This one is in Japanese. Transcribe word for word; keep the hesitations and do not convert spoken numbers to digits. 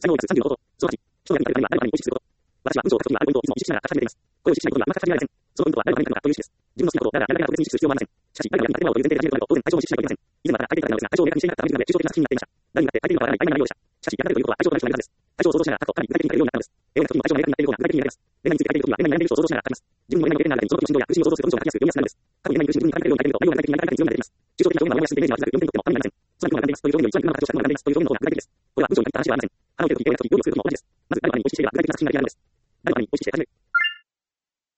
採用率さんじゅうのこと、すなわち、人が見たる誰が誰かに意識すること。私は文章を書くときはあるポイントをいつも意識しながら書き始めています。これを意識しないことにはあまり書き始められません。そのポイントは誰が何かという意識です。自分の好きなこと、だからやりたいが特別に意識する必要はありません。しかし、誰が何かという前提で始めるとなると、当然対象を意識しないといけません。以前は相手が対象を明確にしていなかったのですが、対象を明確にしていなかったので、誰になって相手にはわからない曖昧な内容でした。しかし、やられるということは対象となる人がいるはずです。対象を想像しながら書くと、かなり具体的に書けるようになったのです。絵を描くときにも対象が明確になっているような具体的になります。恋愛について書いているときは、恋愛に悩んでいる人を想像しながら書きます。自分の恋愛の経験の中でその時の心情や苦しみを想像すると文章が書きやすく読みやすくなるのです。過去に恋愛に苦しみ自分に書いているように書いていると、内容が具体的になり方に強くなっていきます。抽象的な表現は思いやすいイメージは自宅よんてんとってもあまりなりません。つまり、今が並んでいますという表現を一番今の形をした今が並んでいますという表現の方が具体的です。これは文章に書いた話ではありません。腹を切るとき、手を焼くとき、料理をするときも同じです。まず、誰かに意識していれば具体的な作品が出来上がるのです。誰かに意識して始める。